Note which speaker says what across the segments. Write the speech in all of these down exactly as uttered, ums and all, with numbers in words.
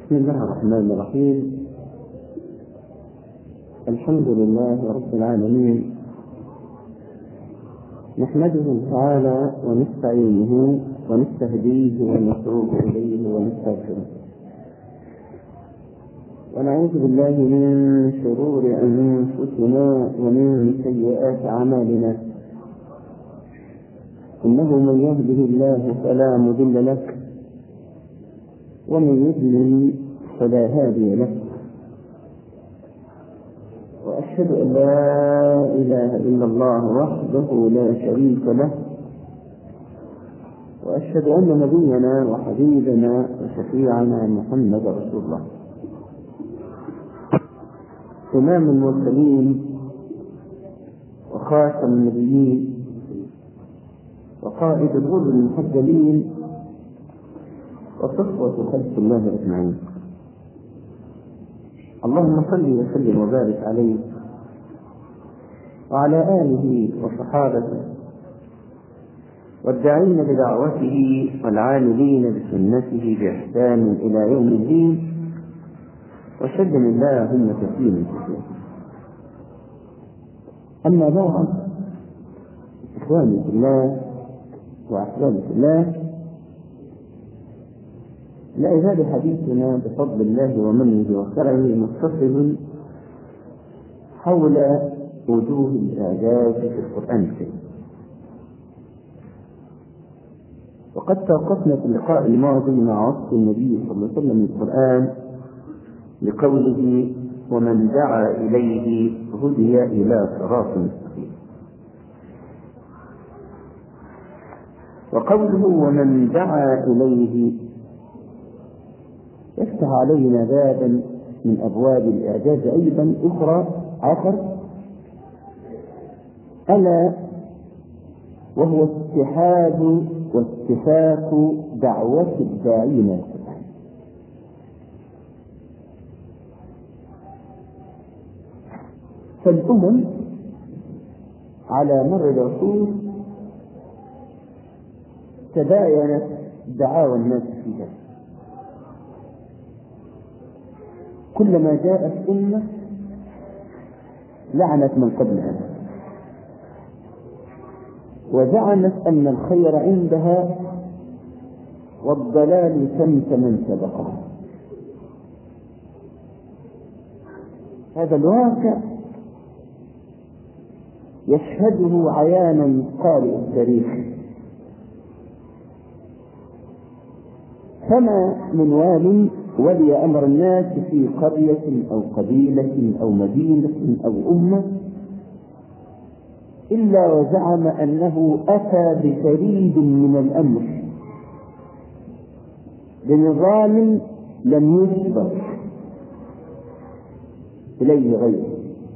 Speaker 1: بسم الله الرحمن الرحيم. الحمد لله رب العالمين، نحمده تعالى ونستعينه ونستهديه ونتوب إليه ونستغفره، ونعوذ بالله من شرور أنفسنا ومن سيئات أعمالنا. إنه من يهده الله فلا مضل له ومن يضلل فلا هادي له، وأشهد أن لا إله إلا الله وحده لا شريك له، وأشهد أن نبينا وحبيبنا وشفيعنا محمد رسول الله، إمام المرسلين وخاتم النبيين وقائد الغر المحجلين وصفوة خلق الله أجمعين. اللهم صل وسلم وبارك عليه وعلى آله وصحابته والداعين بدعوته والعاملين بسنته بإحسان إلى يوم الدين، وسلم اللهم تسليما كثيرا. أما بعد، إخواني في الله وأحبابي في الله، لا يزال حديثنا بفضل الله ومنه وكرمه متصل حول وجوه الإعجاز في القرآن الكريم. وقد توقفنا في اللقاء الماضي مع وصف النبي صلى الله عليه وسلم القرآن لقوله: ومن دعا إليه هدي إلى صراط مستقيم. وقوله ومن دعا إليه يفتح علينا بابا من أبواب الإعجاز أيضا أخرى آخر، ألا وهو اتحاد واتفاق دعوة الداعين القرآن. فالأمم على مر العصور تباينت دعاوى الناس فيها، كلما جاءت أمة لعنت من قبلها وزعمت أن الخير عندها والضلال سمت من سبقها. هذا الواقع يشهده عيانا قارئ التاريخ، فما من وال ولي أمر الناس في قرية أو قبيلة أو مدينة أو أمة إلا وزعم أنه أتى بفريد من الأمر بنظام لم يسبق إليه غيره.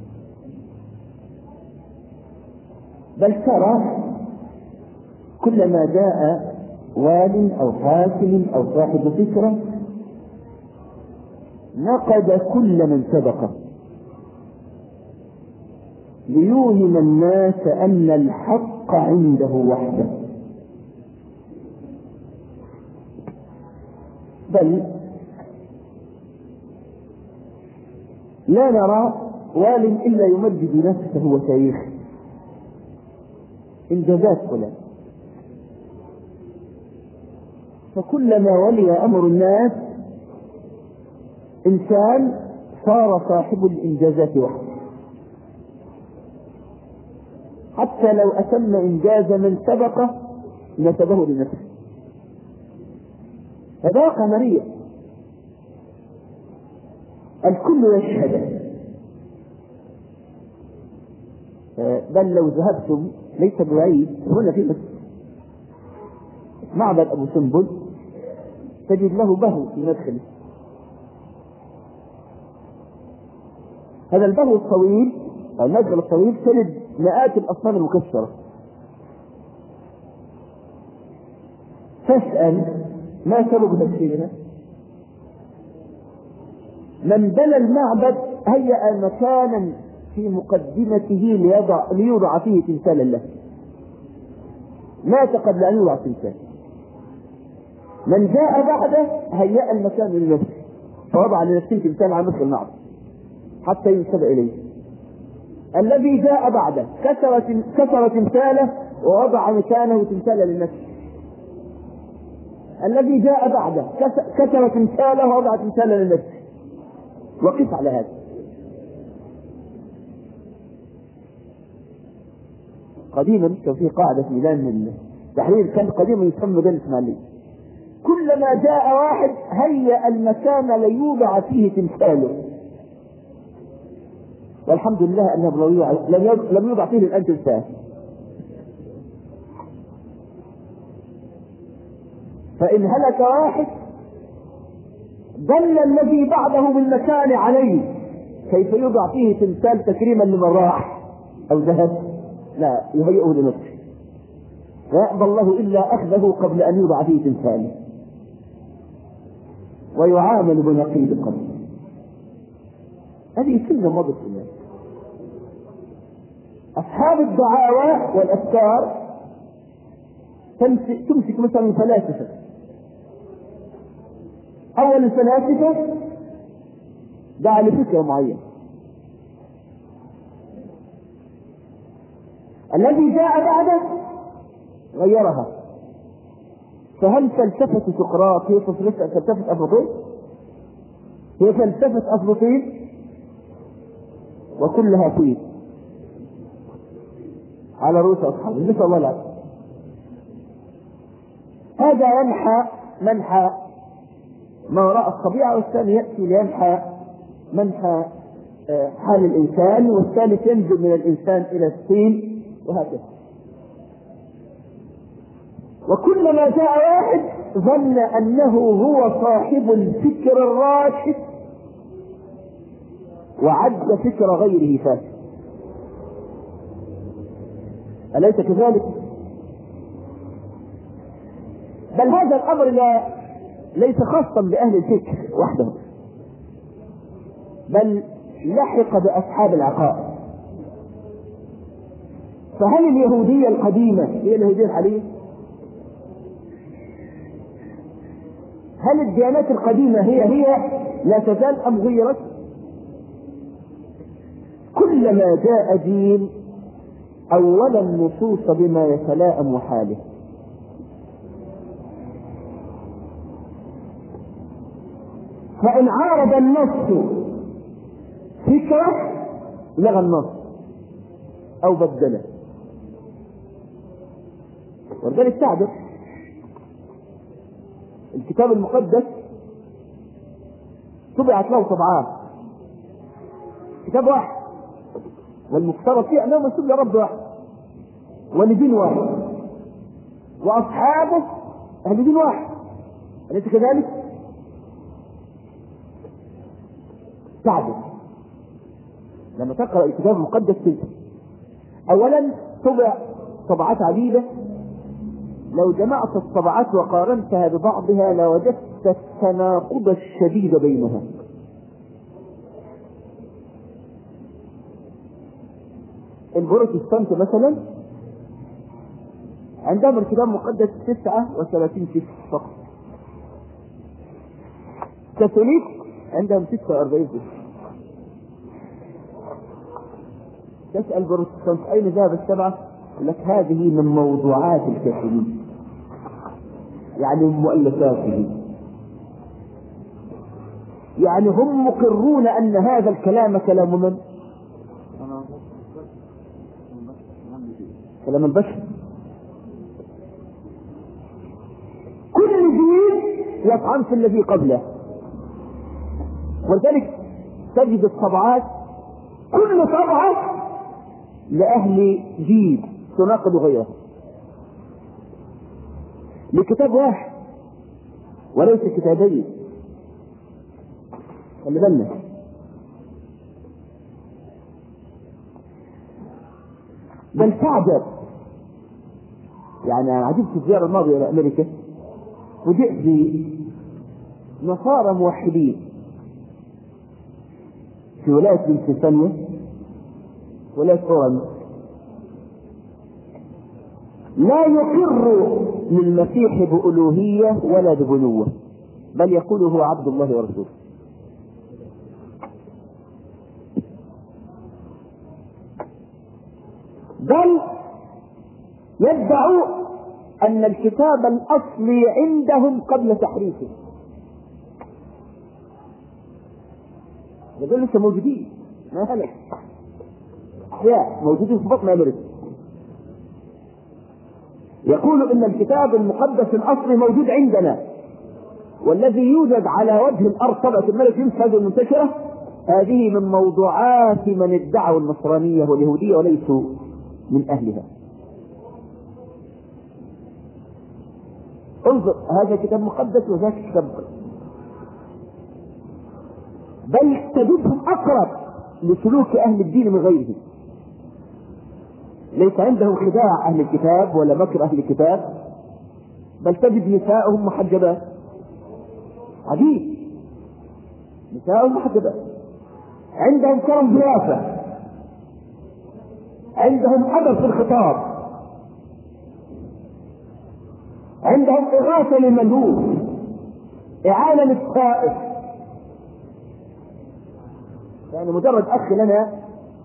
Speaker 1: بل ترى كلما جاء وال أو حاكم أو صاحب فكرة نقد كل من سبقه ليوهم الناس أن الحق عنده وحده. بل لا نرى وال إلا يمجد نفسه وتاريخه إنجازات فلان، فكلما ولي أمر الناس إنسان صار صاحب الإنجازات وحده، حتى لو أتم إنجاز من سبقه نسبه لنفسه. هذا قمرية الكل يشهد. بل لو ذهبتم ليس بعيد هنا في مصر معبد أبو سمبل تجد له بهو في مدخله. هذا البهو الطويل أو المدخل الطويل تجد مئات الأصنام المكسرة. فاسأل ما سبب تكسيرها؟ من بنى المعبد هيأ مكانا في مقدمته ليضع, ليوضع فيه تمثالا له، مات قبل أن يوضع تمثال. من جاء بعده هيأ المكان لنفسه فوضع لنفسه تمثال على مثل النعم حتى ينسب إليه. الذي جاء بعده كسر كسر تمثاله ووضع مكانه تمثالا للنفس. الذي جاء بعده كسر تمثاله ووضع تمثالا للنفس. وقف على هذا. قديما كان في قاعدة في ميدان التحرير كان قديما يسمى ميدان الإسماعيلية، كلما جاء واحد هيأ المكان ليوضع فيه تمثاله، والحمد لله أنه لم يوضع فيه الآن تمثال. فإن هلك واحد ظل الذي بعده بالمكان عليه كيف يوضع فيه تمثال تكريما لمن راح أو ذهب، لا يهيئه لنفسه، ويأبى الله إلا أخذه قبل أن يوضع فيه تمثاله، ويعامل بنقيض قلبه. هذه سنة مضت الناس. أصحاب الدعاوى والأفكار تمسك مثلا الفلاسفة. أول الفلاسفة دعا لفكرة معينة، الذي جاء بعده غيرها. فهل فلسفة سقراط هي فلسفة أفلاطون؟ هي فلسفة أفلاطون وكلها طين على رؤوس أصحابه، نسأل الله العافية. هذا ينحى منحى ما وراء الطبيعة، والثاني يأتي لينحى منحى حال الإنسان، والثالث ينزل من الإنسان إلى الطين، وهكذا. وكلما جاء واحد ظن أنه هو صاحب الفكر الراشد وعد فكر غيره فاسد. أليس كذلك؟ بل هذا الأمر لا ليس خاصا بأهل الفكر وحدهم، بل لحق بأصحاب العقائد. فهل اليهودية القديمة هي اليهودية الحالية؟ هل الديانات القديمة هي هي لا تزال أم غيرت؟ كلما جاء دين أولا النصوص بما يتلائم حاله. فإن عارض النص فكرة لغى النص أو بدله. ولذلك تعبر الكتاب المقدس طبعت له طبعات، كتاب واحد والمفترض فيه أنه مسؤول لرب واحد ولدين واحد وأصحابه أهل دين واحد، أليس كذلك؟ تعبر لما تقرأ الكتاب المقدس تلك. أولا طبع طبعات عديدة، لو جمعت الطبعات وقارنتها ببعضها لوجدت التناقض الشديد بينها. البروتستانت مثلا عندهم الكتاب المقدس تسعة وثلاثين كتاب فقط، كاثوليك عندهم ستة وأربعين كتاب. تسأل بروتستانت أين ذهب السبعة؟ لك هذه من موضوعات الكاثوليك، يعني من مؤلفاته، يعني هم مقرون أن هذا الكلام كلام من؟ كلام البشر. كل دين يطعن في الذي قبله، ولذلك تجد الطبعات كل طبعة لأهل جيل تناقض غيره لكتاب واحد وليس كتابين. خلي بالنا. بل تعجب، يعني عجبت في الزيارة الماضية إلى أمريكا وجئت بنصارى موحدين في ولاية بنسلفانيا، ولاية أورنج، لا يقر للمسيح بألوهية ولا ببنوة، بل يقول هو عبد الله ورسوله.
Speaker 2: بل يدعوا أن الكتاب الأصلي عندهم قبل تحريفه. يقول لسه موجودين، ما هلك أحياء موجودين في بطن أمريكا. يقول إن الكتاب المقدس الأصلي موجود عندنا، والذي يوجد على وجه الأرض طبعة الملك يمس هذه المنتشرة، هذه من موضوعات من ادعوا النصرانية واليهودية وليسوا من أهلها. انظر، هذا كتاب مقدس وذاك كتاب مقدس، بل تجدهم أقرب لسلوك أهل الدين من غيرهم. ليس عندهم خداع أهل الكتاب ولا مكر أهل الكتاب، بل تجد نساءهم محجبات. عجيب، نساءهم محجبات، عندهم كرم ضيافة، عندهم أدب في الخطاب، عندهم إغاثة للملهوف، إعانة للتائب. يعني مجرد أخ لنا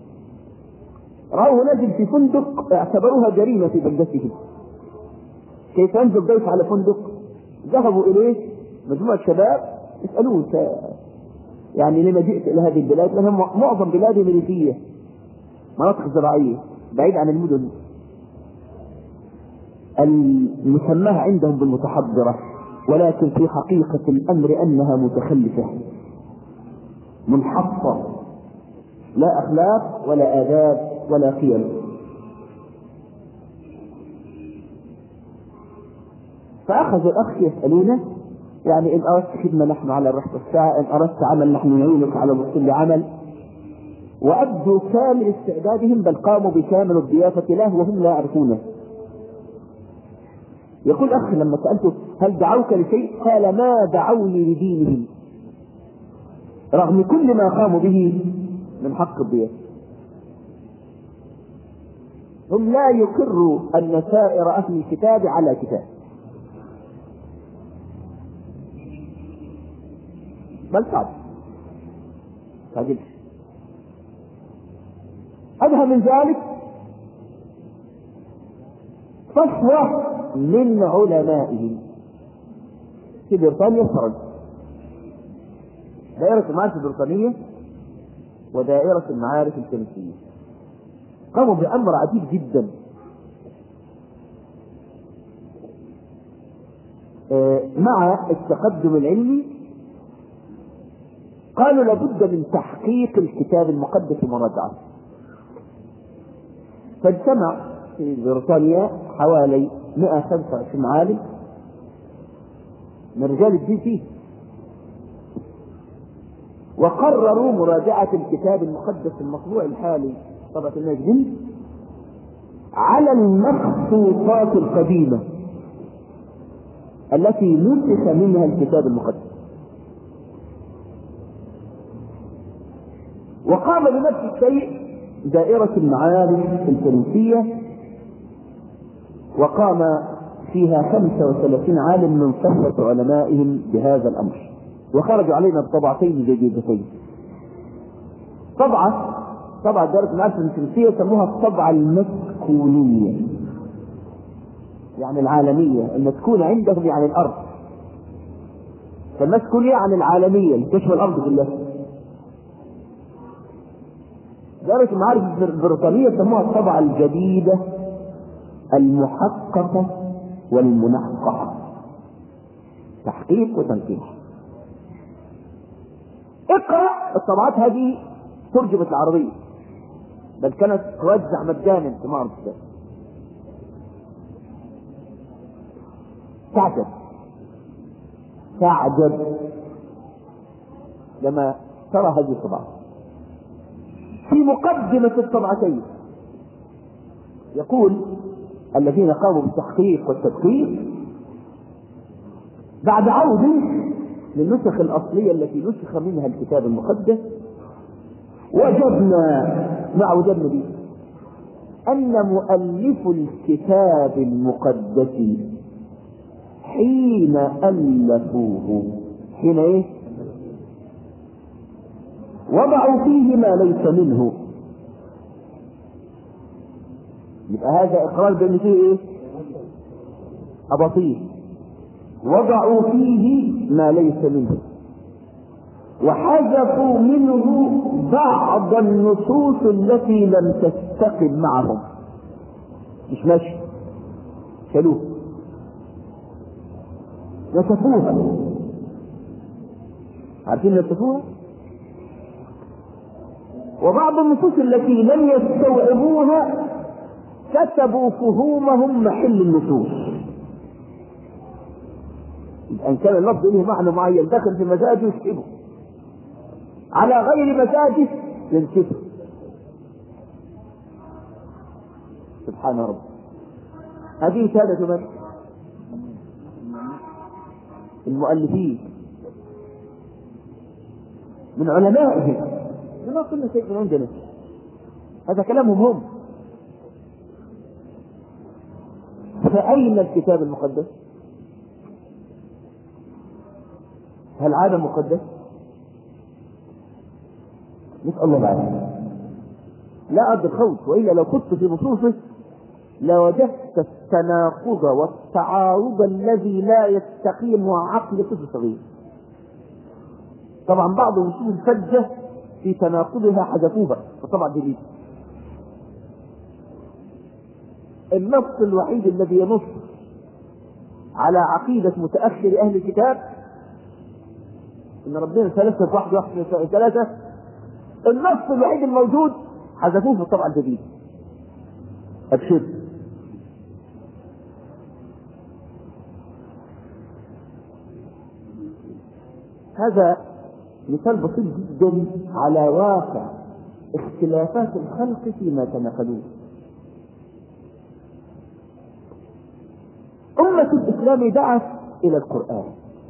Speaker 2: رأوه نزل في فندق اعتبروها جريمة في بلدتهم. كيف ينزل ضيف على فندق؟ ذهبوا إليه مجموعة شباب يسألوه يعني لما جئت إلى هذه البلاد؟ لأنها معظم بلادها ريفية، مناطق زراعية بعيد عن المدن المسماة عندهم بالمتحضرة، ولكن في حقيقة الأمر أنها متخلفة منحطة، لا أخلاق ولا آداب ولا قيم. فأخذ الأخ يسألونه يعني إن أردت خدمة نحن على الرحلة الساعة، إن أردت عمل نحن نعينك على الوصول لعمل، وأبدوا كامل استعدادهم، بل قاموا بكامل الضيافة له وهم لا يعرفونه. يقول أخ لما سألته هل دعوك لشيء؟ قال ما دعوني لدينهم، رغم كل ما قاموا به من حق الضيافة. هم لا يقروا أن سائر أهل الكتاب على كتاب، بل صعب تعجبش. أدهى من ذلك صفوة من علمائهم في بريطانيا وفرنسا، دائرة المعارف البريطانية ودائرة المعارف الفرنسية، قاموا بأمر عجيب جدا. مع التقدم العلمي قالوا لابد من تحقيق الكتاب المقدس ومراجعته، فاجتمع في بريطانيا حوالي مئة وخمسة وعشرين عالم من رجال الدين فيه، وقرروا مراجعة الكتاب المقدس المطبوع الحالي طبعة المجد على المخطوطات القديمة التي نسخ منها الكتاب المقدس. وقام بنفس الشيء دائرة المعارف الفرنسية، وقام فيها خمسة وثلاثين عالم من صفوة علمائهم بهذا الأمر، وخرجوا علينا بطبعتين جديدتين. طبعة طبعة دائرة المعارف الفرنسية سموها الطبعة المسكونية، يعني العالمية، المسكونة عندهم يعني الأرض، فالمسكونية عن العالمية اللي تشمل الأرض كلها. دائرة المعارف البريطانية سموها الطبعة الجديدة المحققة والمنقحة، تحقيق وتنقيح. اقرأ الطبعات هذه ترجمت العربية، بل كانت توزع مجانا في معرض الكتاب. تعجب تعجب لما ترى هذه الطبعات. في مقدمة الطبعتين يقول الذين قاموا بالتحقيق والتدقيق بعد عودة للنسخ الأصلية التي نسخ منها الكتاب المقدس، وجدنا مع وجدنا به أن مؤلف الكتاب المقدس حين ألفوه حين إيه؟ وضعوا فيه ما ليس منه، يبقى هذا إقرار بأن فيه إيه؟ أباطيل. وضعوا فيه ما ليس منه، وحذفوا منه بعض النصوص التي لم تستقم معهم، مش ماشي، شالوه نسفوها. عارفين نسفوها؟ وبعض النصوص التي لم يستوعبوها كتبوا فهومهم محل النصوص. إن كان اللفظ له معنى معين دخل في مزاجه يسحبه، على غير مزاجه ينسفه. سبحان رب. هذه شهادة من؟ المؤلفين من علمائهم. ما كنا شيء من عندنا، هذا كلامهم هم. فأين الكتاب المقدس؟ هل عاد مقدس؟ نسأل الله العافية. لا أدري الخوف، وإلا لو كنت في نصوصه لوجدت التناقض والتعارض الذي لا يستقيم مع عقل طفل صغير. طبعا بعض النصوص الفجة في تناقضها حذفوها، فطبعا جديد. النص الوحيد الذي ينص على عقيدة متأخر أهل الكتاب إن ربنا ثلاثة واحد واحد ثلاثة، النص الوحيد الموجود حذفوه في الطبع الجديد. أبشر. هذا مثال بسيط جدا على واقع اختلافات الخلق فيما تناقلوه. أمة الإسلام دعت إلى القرآن،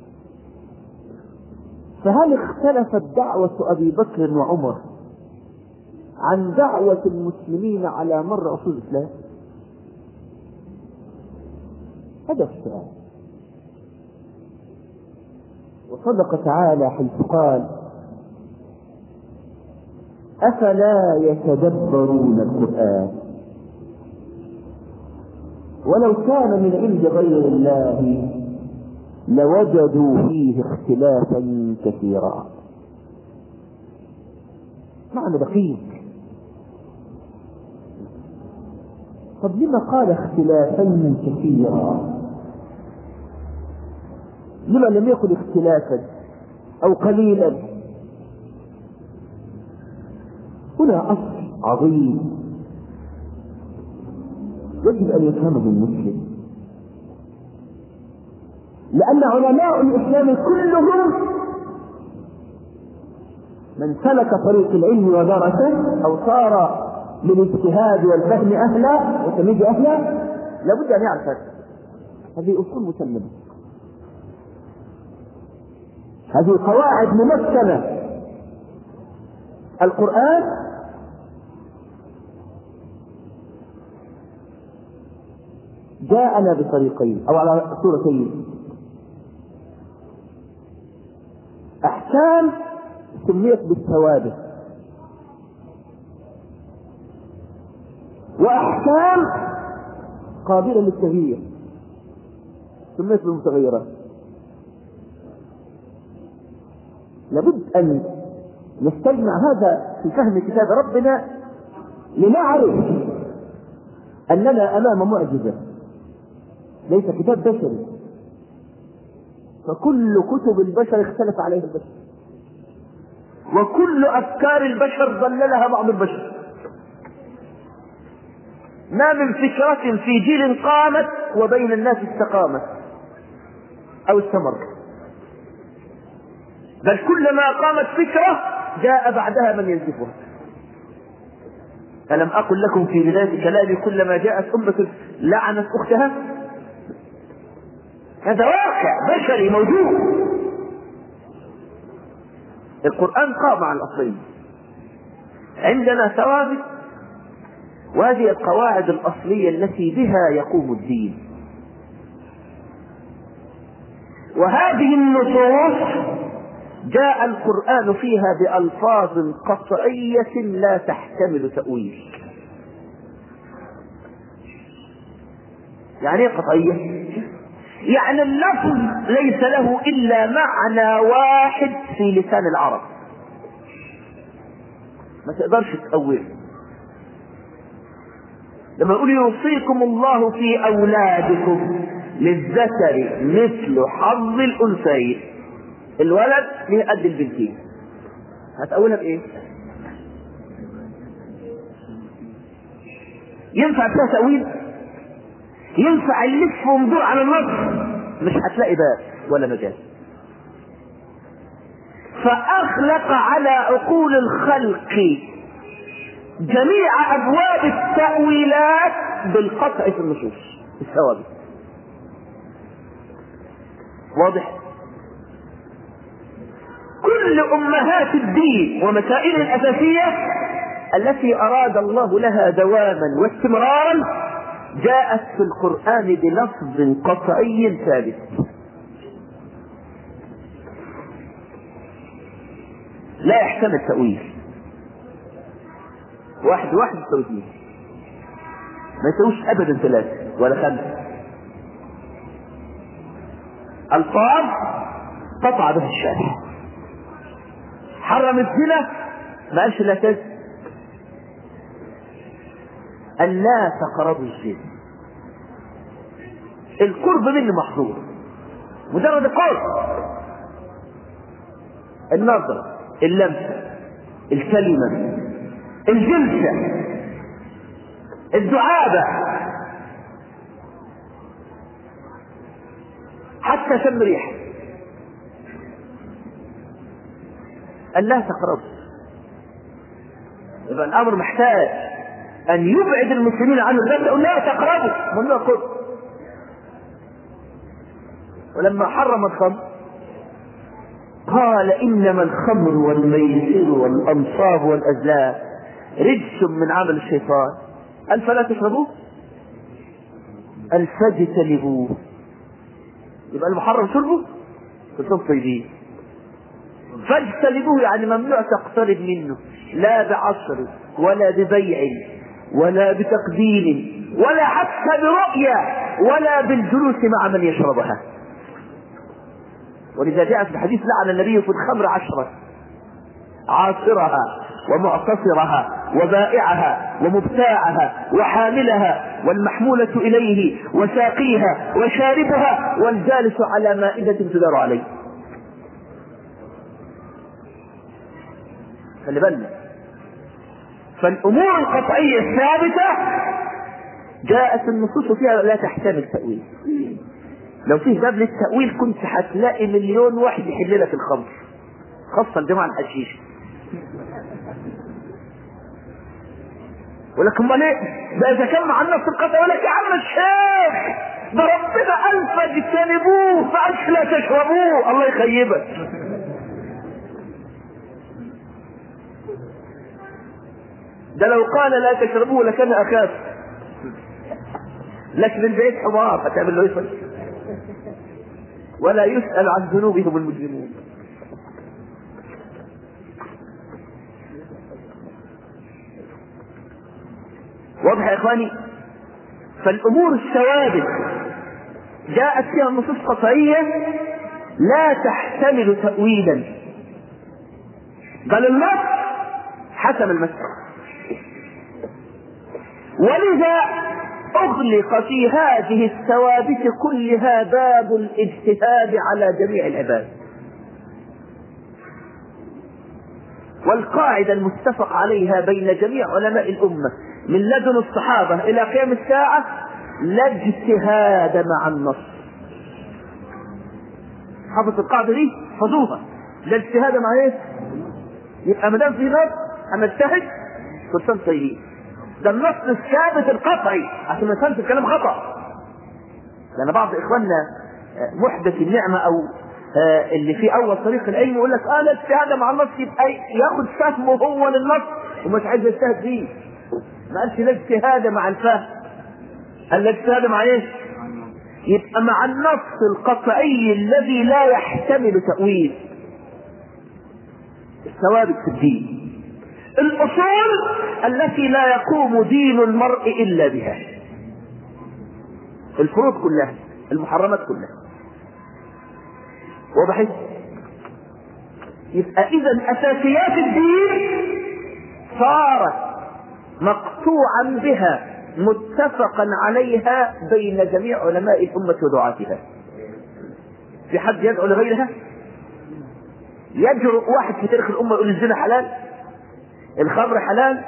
Speaker 2: فهل اختلفت دعوة أبي بكر وعمر عن دعوة المسلمين على مر عصور الإسلام؟ هذا السؤال. وصدق تعالى حيث قال: أفلا يتدبرون القرآن ولو كان من عند غير الله لوجدوا فيه اختلافا كثيرا. معنى دقيق. طب لما قال اختلافا كثيرا؟ لما لم يكن اختلافا او قليلا؟ هنا اصل عظيم يجب ان يفهمه المسلم، لان علماء الاسلام كلهم من سلك طريق العلم ودرسه او صار للاجتهاد والفهم اهلا وتمييز اهلا لابد ان يعرف هذا. هذه اصول مسلمه، هذه قواعد ممكنه. القرآن جاءنا بطريقين او على صورتين. احكام سميت بالثوابت، واحكام قابلة للتغيير سميت بالمتغيرات. لابد ان نستجمع هذا في فهم كتاب ربنا لنعرف اننا امام معجزة، ليس كتاب بشري، فكل كتب البشر اختلف عليها البشر، وكل افكار البشر ضللها بعض البشر. ما من فكرة في جيل قامت وبين الناس استقامت او استمرت، بل كلما قامت فكرة جاء بعدها من ينسفها. ألم أقل لكم في بداية كلامي كلما جاءت أمة لعنت أختها؟ هذا واقع بشري موجود. القرآن قام على الأصلين. عندنا ثوابت، وهذه القواعد الأصلية التي بها يقوم الدين، وهذه النصوص جاء القرآن فيها بألفاظ قطعية لا تحتمل تأويل. يعني ايه قطعية؟ يعني اللفظ ليس له إلا معنى واحد في لسان العرب، ما تقدرش تأوله. لما يقول يوصيكم الله في أولادكم للذكر مثل حظ الأنثيين، الولد ليه قد البنتين، هتأولها بإيه؟ ينفع فيها تأويل؟ ينفع اللف وندور على النص؟ مش هتلاقي باب ولا مجال. فأغلق على عقول الخلق جميع أبواب التأويلات بالقطع في النصوص الثوابت. واضح؟ كل أمهات الدين ومسائل الأساسية التي أراد الله لها دواما واستمرارا جاءت في القرآن بلفظ قطعي ثابت. لا يحتمل تأويل. واحد واحد يساوي اثنين، ما يساويش أبدا ثلاثة ولا خمسة. ألفاظ قطع بها الشارع. حرم الزنا ما قالش لا تزن، أن لا تقربوا الزنا. القرب منه محظور، مجرد القرب، النظر، اللمسة، الكلمة، الجلسة، الدعابة، حتى شم ريح، أن لا تقربوا. يبقى الأمر محتاج أن يبعد المسلمين عنه، لا لا تقربوا، ممنوع قرب. ولما حرم الخمر قال إنما الخمر والميسر والأنصاب والأزلام رجس من عمل الشيطان، قال فلا تشربوه، قال فاجتنبوه. يبقى المحرم شربه كنتم طيبين، فاجتنبوه يعني ممنوع تقترب منه، لا بعصر ولا ببيع ولا بتقديم ولا حتى برؤية ولا بالجلوس مع من يشربها. ولذا جاء في الحديث لعن النبي في الخمر عشرة: عاصرها ومعتصرها وبائعها ومبتاعها وحاملها والمحمولة إليه وساقيها وشاربها والجالس على مائدة تدار عليه. خلي بالنا. فالأمور القطعية الثابتة جاءت النصوص فيها لا تحتمل تأويل. لو فيه باب للتأويل كنت هتلاقي مليون واحد يحل لك الخمر، خاصة الجماعة الحشيش. ولكن امال ايه؟ ده اذا كان مع النص القطعي يقول لك يا عم الشيخ ده ربنا قال فاجتنبوه فقالش لا تشربوه، الله يخيبك. ده لو قال لا تشربوه لكان اخاف، لكن البعيد حمار هتعمل له ايه؟ ولا يسأل عن ذنوبهم المجرمون. واضح يا اخواني؟ فالامور الثوابت جاءت فيها النصوص قطعية لا تحتمل تأويلا، بل النص حسم المسألة. ولذا أغلق في هذه الثوابت كلها باب الاجتهاد على جميع العباد. والقاعدة المتفق عليها بين جميع علماء الأمة من لدن الصحابة إلى قيام الساعة: لا اجتهاد مع النص. حفظ القاعدة دي حفظوها، لا اجتهاد مع ايه؟ يبقى ما دام في نص هنجتهد كلنا طيبين. ده النص الثابت القطعي عشان ما يفهمش الكلام خطأ. لأن بعض إخواننا محدث النعمة أو اللي في أول طريق العلم يقول لك اه لا اجتهاد مع النص، يبقى ياخد فهمه هو للنص ومش عايز يجتهد فيه. ما قالش لا اجتهاد مع الفهم، قال لا اجتهاد مع ايه؟ يبقى مع النص القطعي الذي لا يحتمل تأويل. الثوابت في الدين، الأصول التي لا يقوم دين المرء إلا بها. الفروض كلها، المحرمات كلها. وضحت؟ يبقى إذا أساسيات الدين صارت مقطوعا بها متفقا عليها بين جميع علماء الأمة ودعاتها. في حد يدعو لغيرها؟ يجرؤ واحد في تاريخ الأمة يقول الزنا حلال، الخمر حلال،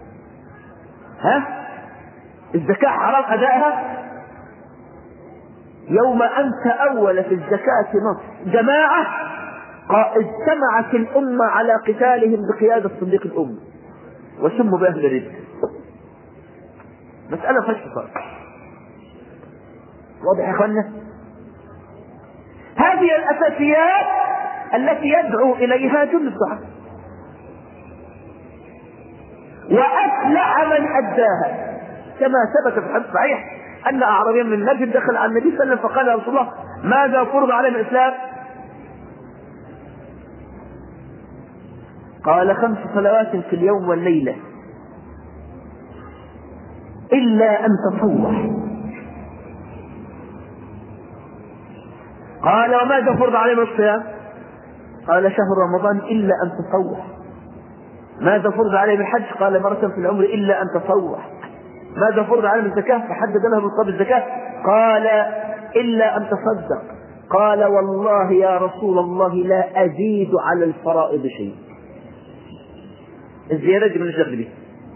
Speaker 2: ها الزكاة حرام أدائها؟ يوم أن تأول في الزكاة نص جماعة اجتمعت الأمة على قتالهم بقيادة صديق الأمة وسموا بأهل الرد. مسألة فشخة. واضح يا اخوانا؟ هذه الأساسيات التي يدعو إليها جل الصحابة، وأفلح من أداها، كما ثبت في الحديث الصحيح أن أعرابيا من نجد دخل على النبي صلى الله عليه وسلم فقال يا رسول الله ماذا فرض علينا الإسلام؟ قال خمس صلوات في اليوم والليلة إلا أن تطوع. قال وماذا فرض علينا الصيام؟ قال شهر رمضان إلا أن تطوع. ماذا فرض علينا الحج؟ قال مرة في العمر إلا أن تطوع. ماذا فرض علينا الزكاة؟ فحدد له بالقبل الزكاة قال إلا أن تصدق. قال والله يا رسول الله لا أزيد على الفرائض شيء. الزيادة من الجبل به.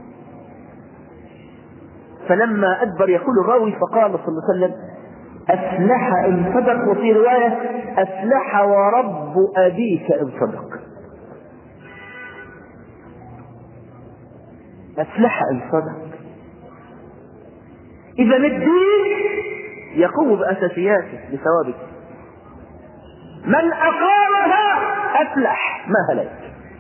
Speaker 2: فلما أدبر يقول الراوي فقال صلى الله عليه وسلم أفلح إن صدق، وفي رواية أفلح ورب أبيك إن صدق. أفلح إن صدق. إذا الدين يقوم بأساسياته بثوابته، من أقامها أفلح ما هلك.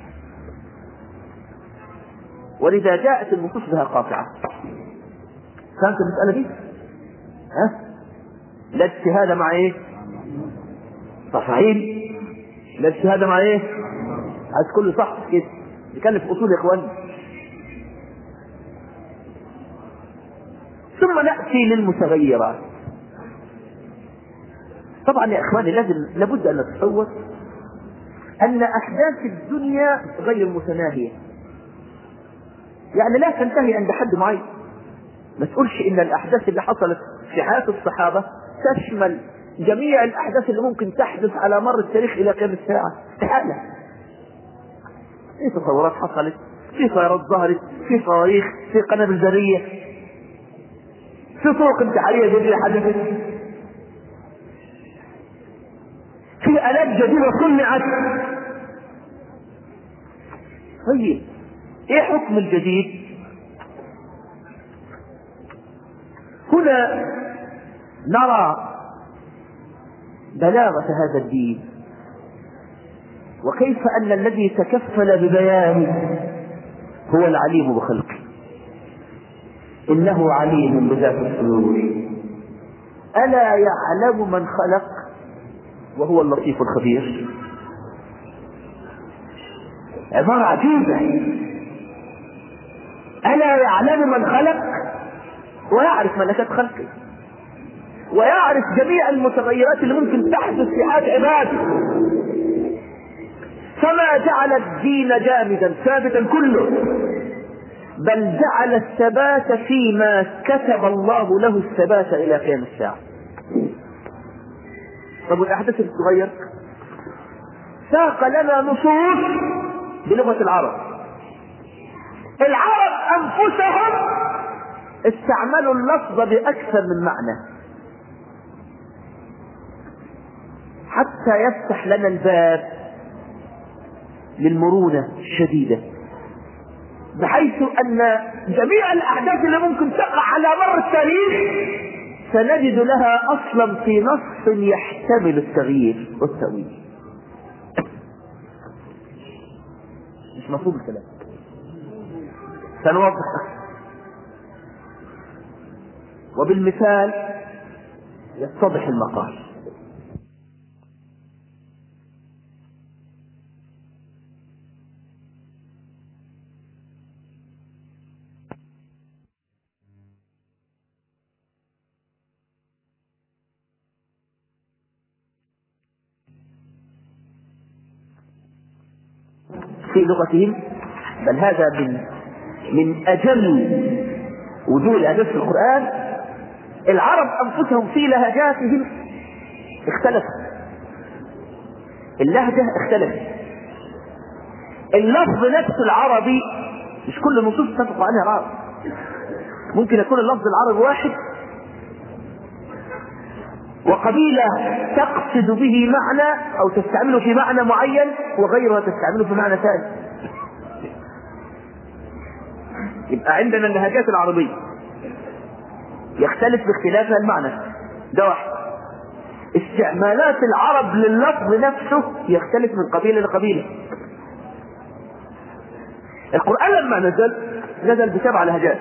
Speaker 2: ولذا جاءت النصوص بها قاطعة. فهمت المسألة دي؟ ها؟ لا اجتهاد مع ايه؟ صحيحين. لا اجتهاد مع ايه؟ عايز كله صح كده. نتكلم في اصول يا اخوان. ثم نأتي للمتغيرات. طبعا يا اخواني لازم لابد ان نتصور ان احداث الدنيا غير متناهية، يعني لا تنتهي عند حد معين. ما تقولش ان الاحداث اللي حصلت في حياة الصحابة تشمل جميع الاحداث اللي ممكن تحدث على مر التاريخ الى قيام الساعة. استحالة. في تصورات حصلت، في طيارات ظهرت، في صواريخ، في قنابل ذرية، في طرق انتحارية جديدة حدثت، في آلات جديدة صنعت. طيب ايه حكم الجديد؟ هنا نرى بلاغة هذا الدين، وكيف أن الذي تكفل ببيانه هو العليم بخلقه. إنه عليم بذات الصدور، ألا يعلم من خلق وهو اللطيف الخبير. عبارة عجيبة. ألا يعلم من خلق ويعرف ملكات خلقه، ويعرف جميع المتغيرات اللي ممكن تحدث في حياة عباده. فما جعل الدين جامدا ثابتا كله، بل جعل الثبات فيما كتب الله له الثبات إلى قيام الساعة. طب الأحداث اللي تتغير ساق لنا نصوص بلغة العرب. العرب أنفسهم استعملوا اللفظ بأكثر من معنى حتى يفتح لنا الباب للمرونة الشديدة، بحيث أن جميع الأحداث اللي ممكن تقع على مر التاريخ سنجد لها أصلا في نص يحتمل التغيير والتأويل. مش مفهوم الكلام؟ سنوضح وبالمثال يتضح المقال. في لغتهم، بل هذا من من أجل وجوه الأدب في القرآن. العرب أنفسهم في لهجاتهم اختلفت، اللهجة اختلفت، اللفظ نفسه العربي مش كل النصوص تتفق عنها العرب. ممكن يكون اللفظ العربي واحد وقبيلة تقصد به معنى أو تستعمله في معنى معين وغيرها تستعمله في معنى ثاني. يبقى عندنا اللهجات العربية يختلف باختلافها المعنى، ده واحد. استعمالات العرب لللفظ نفسه يختلف من قبيلة لقبيلة. القرآن لما نزل نزل بسبع لهجات،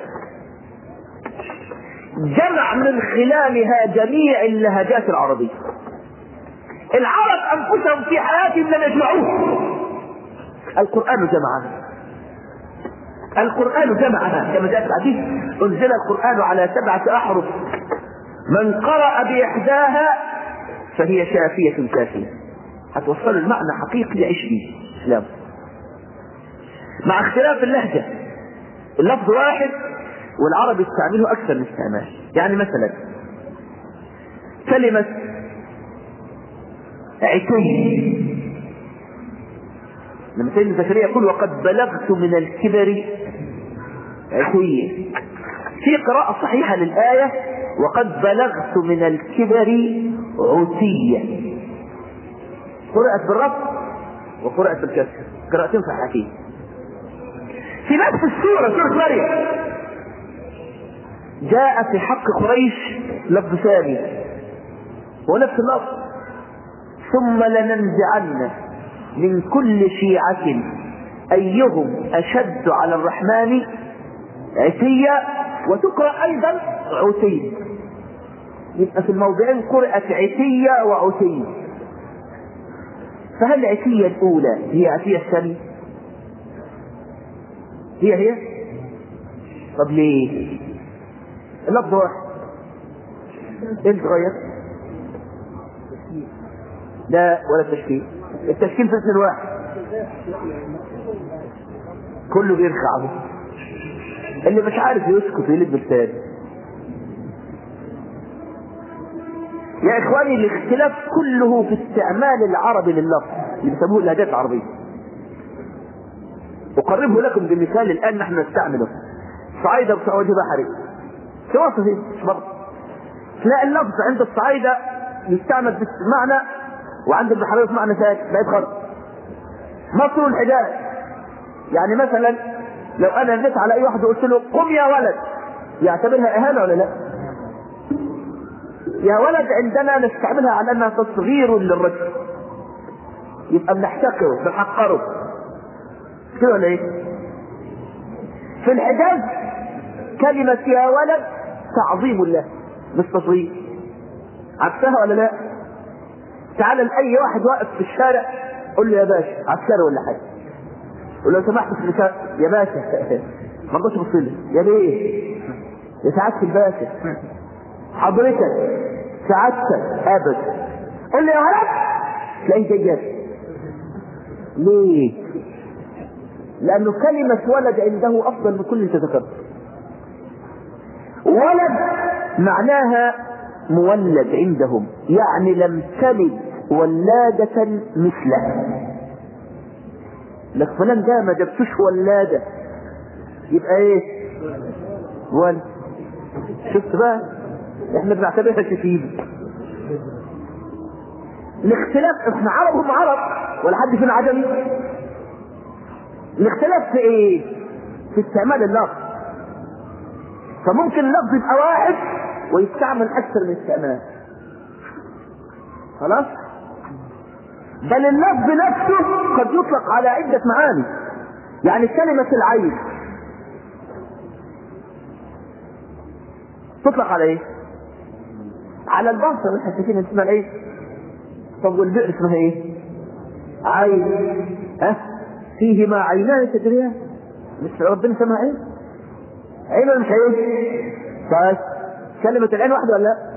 Speaker 2: جمع من خلالها جميع اللهجات العربية. العرب أنفسهم في حياتهم لم يجمعوه، القرآن جمعها. القرآن جمعها كما جاء في الحديث: أنزل القرآن على سبعة أحرف من قرأ بإحداها فهي شافية كافية. هتوصل المعنى حقيقي يعيش به الإسلام مع اختلاف اللهجة. اللفظ واحد والعرب يستعمله أكثر من استعمال. يعني مثلا كلمة عتي، لما سيدنا زكريا يقول: وقد بلغت من الكبر عتيا. في قراءة صحيحة للآية: وقد بلغت من الكبر عتيا. قرأت بالرفع وقرأت بالكسر، قراءتين صحيحتين. في نفس السورة، سورة مريم، جاء في حق قريش لفظ ثاني هو نفس اللفظ: ثم لننزعن من كل شيعة أيهم أشد على الرحمن عتيا. وتقرأ أيضا عتي. يبقى في الموضعين قرأت عتية وعتي. فهل عتية الأولى هي عتية الثانية؟ هي هي؟ طب ليه؟ اللفظ واحد، ايه اللي تغير؟ لا ولا التشكيل. التشكيل في اسم واحد كله بيرخع. اللي مش عارف يسكت يلد بالتالي. يا اخواني الاختلاف كله في استعمال العربي لللفظ اللي بيسموه اللهجات العربية. اقربه لكم بمثال الان نحن نستعمله: صعيدة وسعودي بحري سواء صحيح مش برضه. تلاقي اللفظ عند الصعيدة يستعمل بمعنى وعند البحرية بمعنى ثاني، بعيد خالص. مصر والحجاز، يعني مثلا لو انا نزلت على اي واحد وقلت له قم يا ولد، يعتبرها اهانة ولا لا؟ يا ولد عندنا نستعملها على انها تصغير للرجل، يبقى بنحتقره بنحقره كده ولا ايه؟ في الحجاز كلمة يا ولد تعظيم له مش تصغير، عكسها ولا لا؟ تعال لأي واحد واقف في الشارع قول له يا باشا، عسكري ولا حاجة، ولو سمحت في النساء يا باشا ما رضاش يبص لي، يا ليه؟ يا سعادة الباشا، حضرتك، سعادتك، ابدا. قول لي يا ولد تلاقيه جاي. ليه؟ لانه كلمة ولد عنده افضل من كل اللي تذكره. ولد معناها مولد عندهم، يعني لم تلد ولادة مثله. لك فلان ده ما جبتوش ولادة يبقى ايه؟ ولد. شفت بقى؟ احنا بنعتبرها شتيمة. الاختلاف، احنا عرب هم عرب ولا حد فينا عجمي. الاختلاف في ايه؟ في استعمال اللفظ. فممكن اللفظ يبقى واحد ويستعمل اكثر من استعمال. خلاص؟ بل اللفظ نفسه قد يطلق على عدة معاني. يعني كلمة العين تطلق على ايه؟ على البصر الحساسين اسمها ايه؟ طب والبئر اسمها ايه؟ عين. ها؟ فيهما عينان تجريان، مش ربنا سماها ايه؟ عين ولا مش عين؟ طيب كلمة العين واحدة ولا لا؟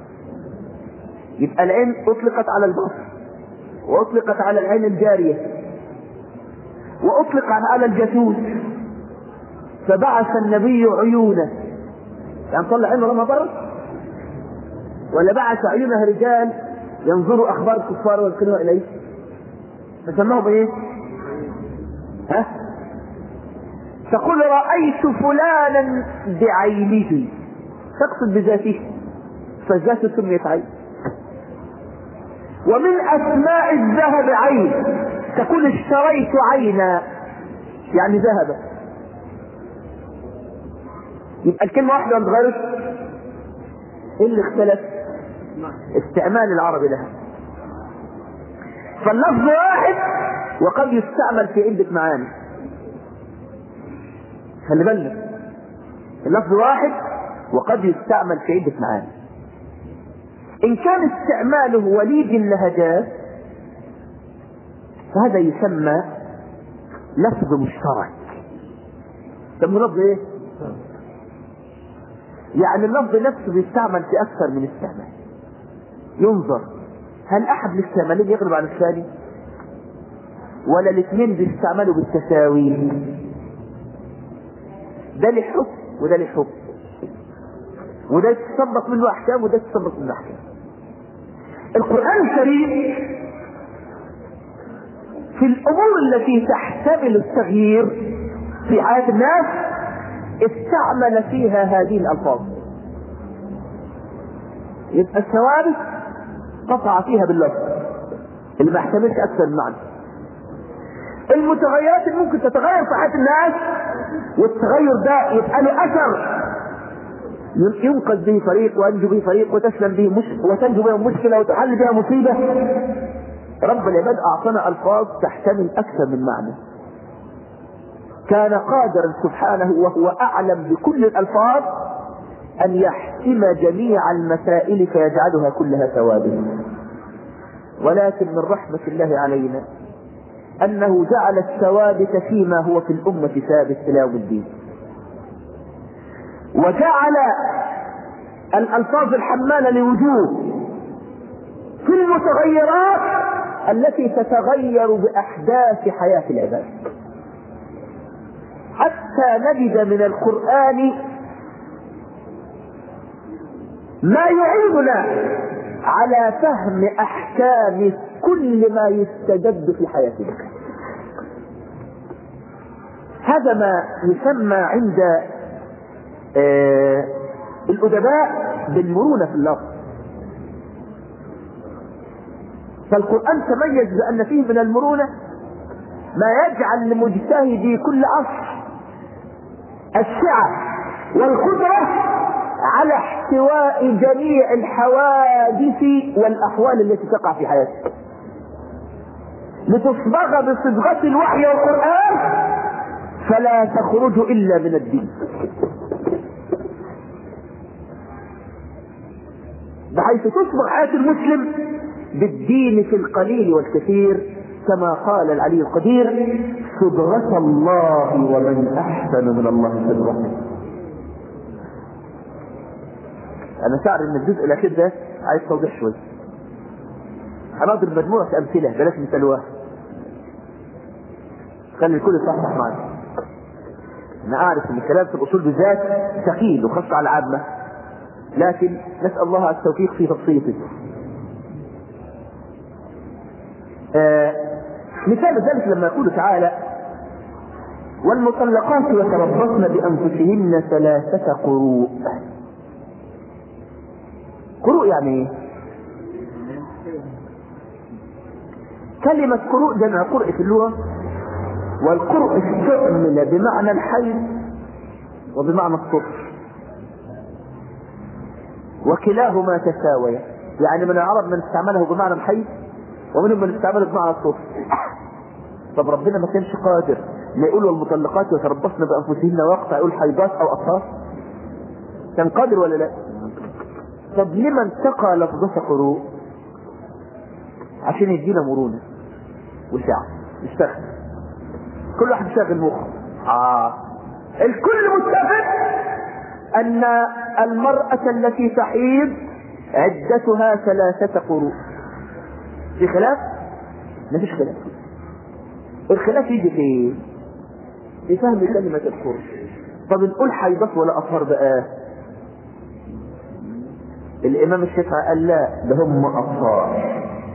Speaker 2: يبقى العين اطلقت على البصر واطلقت على العين الجارية. وأطلق على الجاسوس، فبعث النبي عيونه، يعني طلع عينه لما برد، ولا بعث عيونها رجال ينظروا أخبار الكفار ويدخلوها إليه، فسماهم إيه؟ ها؟ تقول رأيت فلانا بعينه، تقصد بذاته، فالذات سميت عين. ومن أسماء الذهب عين، تقول اشتريت عينا، يعني ذهبا. يبقى الكلمة واحدة ما اتغيرت. ايه اللي اختلف؟ استعمال العرب لها. فاللفظ واحد وقد يستعمل في عدة معاني. خلي بالك، اللفظ واحد وقد يستعمل في عدة معاني. إن كان استعماله وليد اللهجات فهذا يسمى لفظ مشترك. يسمى لفظ ايه؟ يعني اللفظ نفسه بيستعمل في أكثر من استعمال. ينظر هل أحد الاستعمالين يغلب على الثاني، ولا الاثنين بيستعملوا بالتساوي؟ ده له حكم وده له حكم، وده يتطبق منه أحكام وده يتطبق منه أحكام. القرآن الكريم في الأمور التي تحتمل التغيير في حياة الناس استعمل فيها هذه الألفاظ. يبقى الثوابت قطع فيها باللفظ اللي ما يحتملش أكثر من معنى. المتغيرات اللي ممكن تتغير في حياة الناس والتغير ده يبقى له أثر، ينقذ به فريق وينجو به فريق وتسلم به مشكلة وتنجو به مشكلة وتحل بها مصيبة. رب العباد أعطانا ألفاظ تحتمل أكثر من معنى. كان قادرا سبحانه وهو أعلم بكل الألفاظ أن يحسم جميع المسائل فيجعلها كلها ثوابت، ولكن من رحمة الله علينا أنه جعل الثوابت فيما هو في الأمة ثابت إلى يوم الدين، وجعل الألفاظ الحمالة لوجوه في المتغيرات التي تتغير بأحداث حياة العباد، حتى نجد من القرآن ما يعيننا على فهم أحكام كل ما يستجد في حياتنا. هذا ما يسمى عند آه الأدباء بالمرونة في اللفظ. فالقرآن تميز بأن فيه من المرونة ما يجعل لمجتهدي كل عصر السعة والقدرة على احتواء جميع الحوادث والأحوال التي تقع في حياته، لتصبغ بصبغة الوحي والقرآن فلا تخرج إلا من الدين، بحيث تصبغ حياة المسلم بالدين في القليل والكثير، كما قال العلي القدير: صبغة الله ومن أحسن من الله صبغة. أنا شعر إن الجزء الأخير ده عايز توضيح شوي. هنضرب مجموعة أمثلة بلاش مثال واحد، خلي الكل يصحصح معنا. أنا أعرف إن الكلام في الأصول بالذات ثقيل وخاصة على العامة، لكن نسأل الله التوفيق في تفصيله. آه مثال ذلك لما يقول تعالى: والمطلقات يتربصن بأنفسهن ثلاثة قروء. قروء يعني ايه؟ كلمة قروء جمع قرء في اللغة، والقرء استعمل بمعنى الحيض وبمعنى الطهر، وكلاهما تساوية. يعني من العرب من استعمله بمعنى الحيض ومنهم من استعمله بمعنى الطهر. طب ربنا ما كانش قادر ما يقول والمطلقات يتربصن بأنفسهن ويقطع يقول حيضات أو أطهار؟ كان قادر ولا لا؟ طب لما انتقى لفظة قروء؟ عشان يدينا مرونة وسعة نشتغل، كل واحد يشغل مخه. آه الكل متفق أن المرأة التي تحيض عدتها ثلاثة قروء. في خلاف؟ ما فيش خلاف. الخلاف يجي في في فهم كلمة القرء. طب نقول حيضات ولا أطهار بقى؟ الإمام الشافعي قال لا، ده هم أطهار.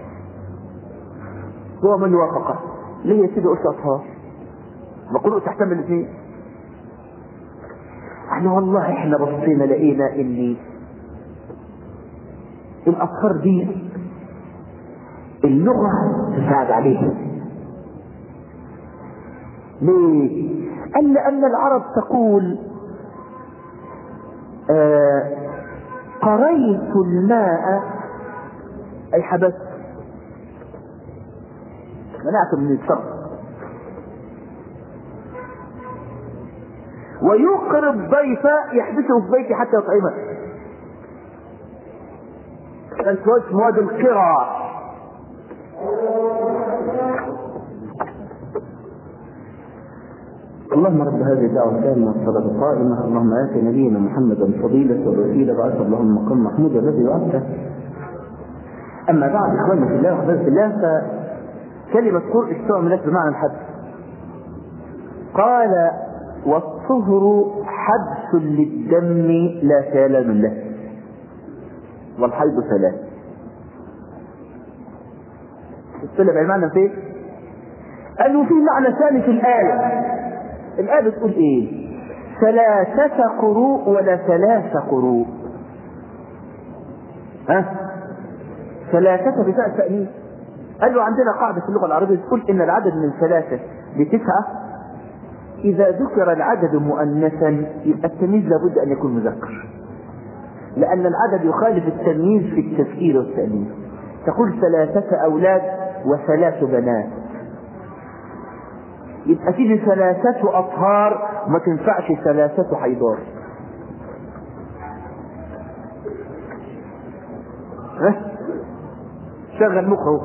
Speaker 2: هو من وافقه. ليه يا سيدي قلت أطهار؟ بقول تحتمل الاثنين. احنا والله احنا بصينا لقينا ان الأطهار دي اللغة تساعد عليها. ليه؟ قال لأن العرب تقول آه قريت الماء أي حبست، منعته من الشرب. ويقر الضيف يحبسه في بيتي حتى يطعمه. السواد مواد القرى.
Speaker 1: اللهم رب هذه الدعوة التامة والصلاة القائمة، اللهم آت نبينا محمدا الفضيلة والوسيلة وآت اللهم مقام محمود الذي وعدته. أما بعد، إخواننا في الله وأحبابي في الله، فكلمة قرء استعملت بمعنى الحبس. قال والطهر حبس للدم لا سلام له، والحيض ثلاث. السلام بمعنى فيه؟ قالوا في معنى ثاني في الآية. الآية بتقول إيه؟ ثلاثة قروء ولا ثلاثة قروء؟ ها؟ ثلاثة بتاع التأنيث. قالوا عندنا قاعدة في اللغة العربية تقول إن العدد من ثلاثة لتسعة إذا ذكر العدد مؤنثا يبقى التمييز لابد أن يكون مذكر، لأن العدد يخالف التمييز في التذكير والتأنيث. تقول ثلاثة أولاد وثلاث بنات، يبقى تيجي ثلاثة أطهار ما تنفعش ثلاثة حيضات. شغل مخه.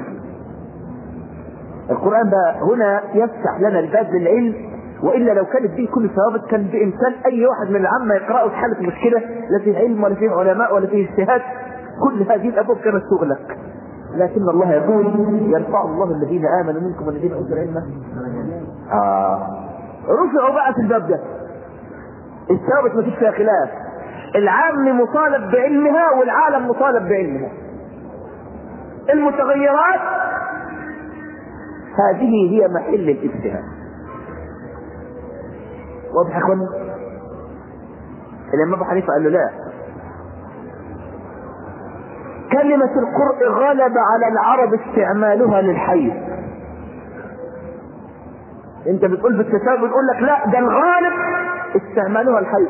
Speaker 1: القرآن بقى هنا يفتح لنا الباب للعلم، وإلا لو كانت دي كل ثوابت كان بإمكان أي واحد من العامة يقرأه في حالة مشكلة، لا فيه علم ولا فيه علماء ولا فيه اجتهاد، كل هذه الأبواب كانت تغلق. لكن الله يقول يرفع الله الذين آمنوا منكم والذين أوتوا العلم آه رفعوا بقى في الباب ده. الثوابت ما فيش فيها خلاف، العام مطالب بعلمها والعالم مطالب بعلمها. المتغيرات هذه هي محل الاجتهاد. واضح يا اخوان؟ الامام ابو حنيفه قال له لا، كلمة القرء غلب على العرب استعمالها للحيض. انت بتقول بالكتاب بتقول لك لا، ده الغالب استعمالها الحيض.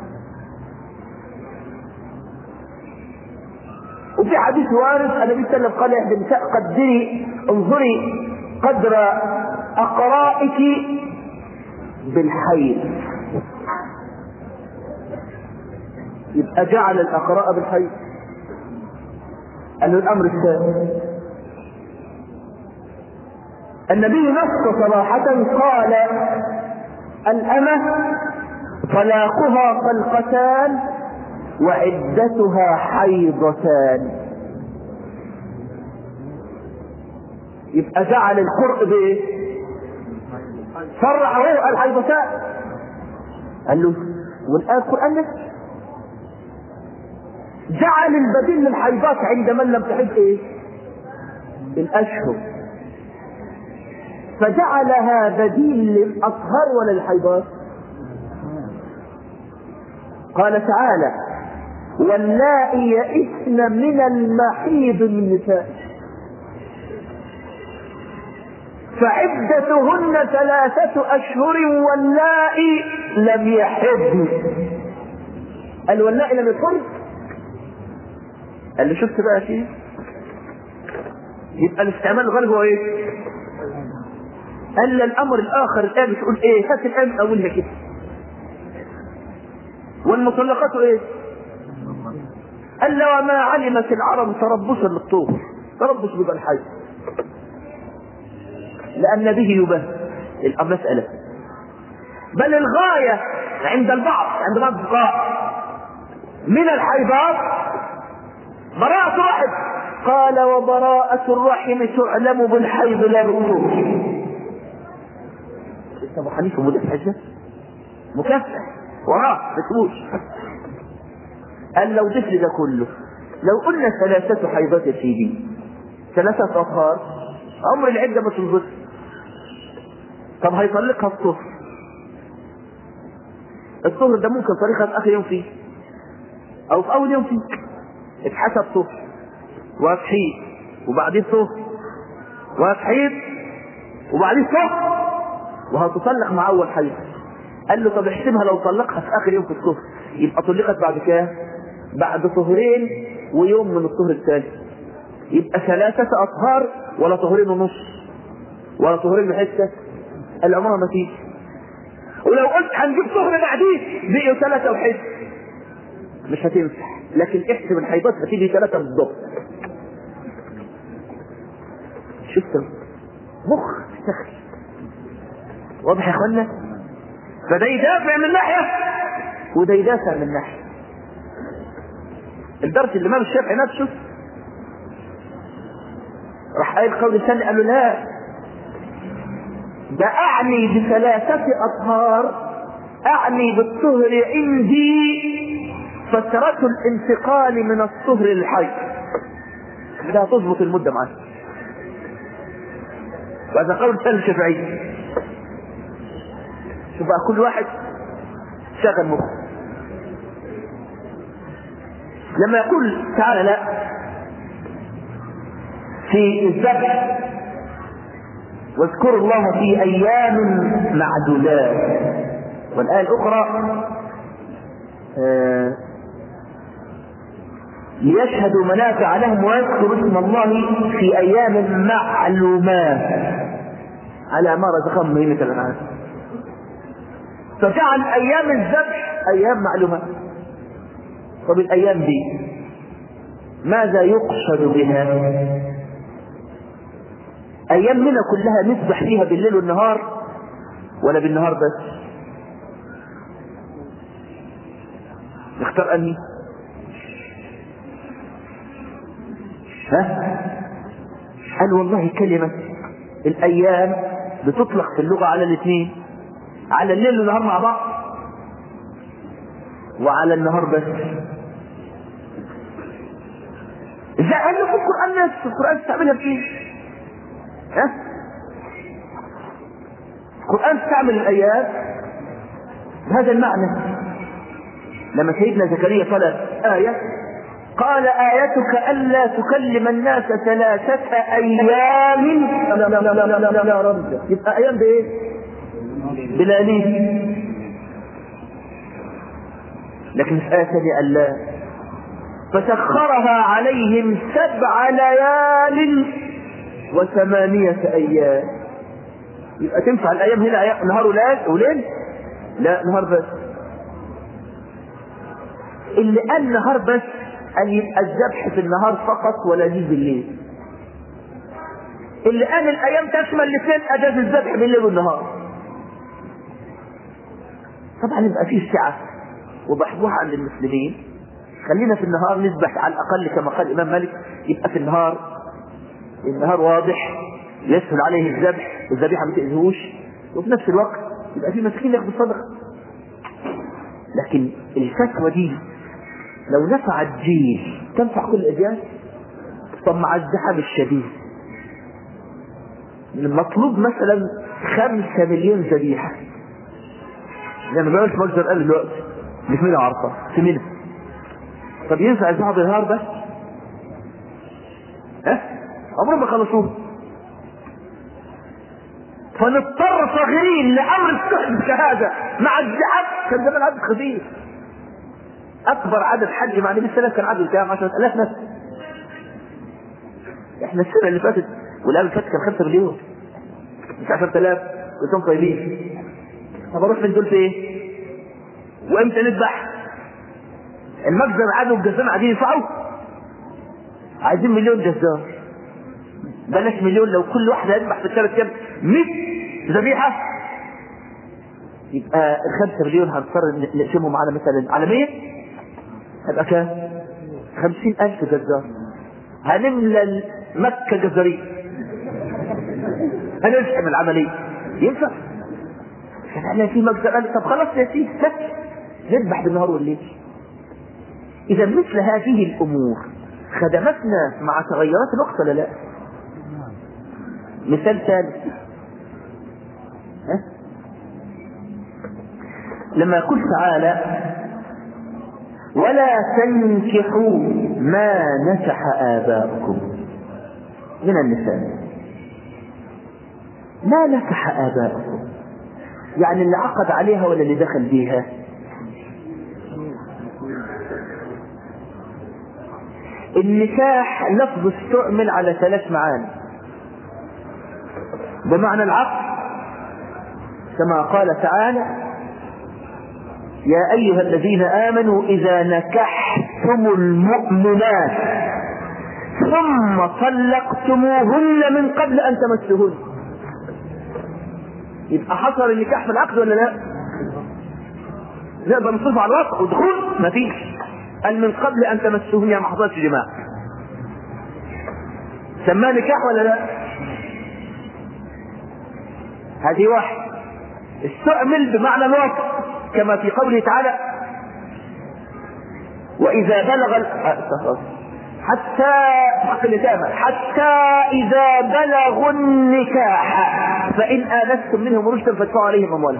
Speaker 1: وفي حديث وارد النبي صلى الله عليه وسلم قال يا النساء قدري انظري قدر اقرائك بالحيض، يبقى جعل الاقراء بالحيض. قال له الامر الثاني النبي نص صراحة قال الأمة طلاقها طلقتان وعدتها حيضتان، يبقى جعل القرء بايه؟ صرح هو الحيضتان. قال له والآن القرآن نفسه جعل البديل للحيضات عند من لم تحد ايه؟ الاشهر، فجعلها بديل للاطهار ولا للحيضات؟ قال تعالى واللائي يئسن من المحيض من نساء فعدتهن ثلاثة اشهر واللائي لم يحضن. قال واللائي لم يحضن، قال له شفت بقى شيء؟ يبقى الاستعمال الغالب هو ايه؟ قال الامر الاخر الان بتقول ايه؟ هات الان من اولها كده. والمطلقات ايه؟ قال له وما علمت العرب تربصا للطهر، تربص بيبقى الحي، لان به يبان المساله. بل الغايه عند البعض عند بعض الفقهاء من الحيضات براءة الرحم. قال وبراءة الرحم تعلم بالحيض لا بالطهر. ابو حنيفه مدحجه مكافح وراه بتقول. قال لو ضفل ده كله، لو قلنا ثلاثة حيضات يا سيدي، ثلاثة أطهار، عمر العدة ما تنضف. طب هيطلقها الطهر، الطهر ده ممكن طريقها في آخر يوم فيه أو في أول يوم فيه، اتحسب طهر وأصحيح وبعدين طهر وأصحيح وبعدين طهر وهتطلق مع أول حيض. قال له طب احسبها لو طلقها في آخر يوم في الطهر، يبقى طلقت بعد كام؟ بعد طهرين ويوم من الطهر الثالث، يبقى ثلاثة أطهار ولا طهرين ونص ولا طهرين وحتة، العمرة ما فيه. ولو قلت هنجيب طهر بعدين بقيوا ثلاثة وحتة مش هتنفع، لكن احسب الحيضات هتيجي ثلاثة بالضبط. شفت مخ سخي واضح يا اخوانا؟ فده يدافع من ناحية وده يدافع من ناحية. الدرس اللي الإمام الشافعي نفسه راح قايل قول ثاني، قال له لا، ده أعني بثلاثة أطهار، أعني بالطهر عندي فترة الانتقال من الطهر للحيض، ده هتظبط المدة معاه. وهذا قول ثاني الشافعي. شوف بقى كل واحد شغل مخه. لما يقول تعالى لا في الذبح واذكروا الله في ايام معدودات، والايه الاخرى آه ليشهدوا منافع لهم ويذكروا اسم الله في ايام معلومات على ما رزقهم من الانعام، فجعل ايام الذبح ايام معلومات. طب الايام دي ماذا يقصد بها؟ ايامنا كلها نسبح فيها بالليل والنهار ولا بالنهار بس؟ نختار انهي؟ ها؟ قال والله كلمة الايام بتطلق في اللغة على الاثنين، على الليل والنهار مع بعض وعلى النهار بس. ازاي؟ قال له في القرآن نفسه، القرآن استعملها بايه؟ ها؟ القرآن استعمل الآيات بهذا المعنى. لما سيدنا زكريا طلب آية قال آيتك ألا تكلم الناس ثلاثة أيام. لا لا لا لا لا لا لا رمز. يبقى أيام بإيه؟ بلاليه. لكن في آية ثانية قال لا فسخرها عليهم سبع ليال وثمانية أيام. يبقى تنفع الأيام هنا نهار وليل؟ لا، نهار بس. اللي قال نهار بس أن يبقى الذبح في النهار فقط ولا يجوز بالليل. اللي قال الأيام تشمل الاثنين أجاز الذبح بالليل والنهار. طبعا يبقى فيه سعة وبحبوها عند المسلمين. خلينا في النهار نذبح على الأقل كما قال الإمام مالك، يبقى في النهار النهار واضح يسهل عليه الذبح والذبيحة ما تأذيهوش، وفي نفس الوقت يبقى في مسكين ياخد صدقة. لكن الفتوى دي لو نفعت جيل تنفع كل الأجيال. طب مع الزحام الشديد المطلوب مثلا خمسة مليون ذبيحة، يعني ما بقاش مصدر قال دلوقتي مش منها عرفة في منها. طب ينفع الزحام بالنهار بس؟ ها؟ عمرهم ما خلصوه. فنضطر صغيرين لأمر السحب كهذا مع الزحام. كان زمان عدد خفيف، أكبر عدد حج مع النبي صلى الله عليه وسلم كان عدد كام؟ عشرة آلاف نفس. إحنا السنة اللي فاتت والآن اللي فاتت كان خمسة مليون مش عشرة آلاف. كنتم طيبين. طب أروح من دول في إيه؟ وإمتى نذبح؟ المجزر عادوا الجزار قاعدين يدفعوا، عايزين مليون جزار. بلاش مليون، لو كل واحد يذبح في الثلاث أيام مئة ذبيحة يبقى الخمسة مليون هنضطر نقسمهم على مثلا على مية، هيبقى كام؟ خمسين ألف جزار. هنملى مكة جزارين، هنزحم العملية. ينفع؟
Speaker 2: يعني في مجزرة. طب خلاص يا سيدي نذبح بالنهار والليل. إذا مثل هذه الأمور خدمتنا مع تغيرات الوقت ولا لا؟ مثال ثالث، لما يقول تعالى ولا تنكحوا ما نكح آباؤكم من النساء. ما نكح آباؤكم يعني اللي عقد عليها ولا اللي دخل بيها؟ النكاح لفظ استعمل على ثلاث معاني. بمعنى العقد كما قال تعالى يا أيها الذين آمنوا إذا نكحتم المؤمنات ثم طلقتموهن من قبل أن تمسوهن. يبقى حصل النكاح في العقد ولا لا؟ نقدر نصف على الوقت ودخول مفيش. قال من قبل أن تمسوهن يعني ما حصلش جماع. سماه نكاح ولا لا؟ هذه واحد. استعمل بمعنى الوقت كما في قوله تعالى وإذا بلغ حتى حتى إذا بلغوا النكاح فإن آنستم منهم رشدا فادفعوا عليهم أموالهم.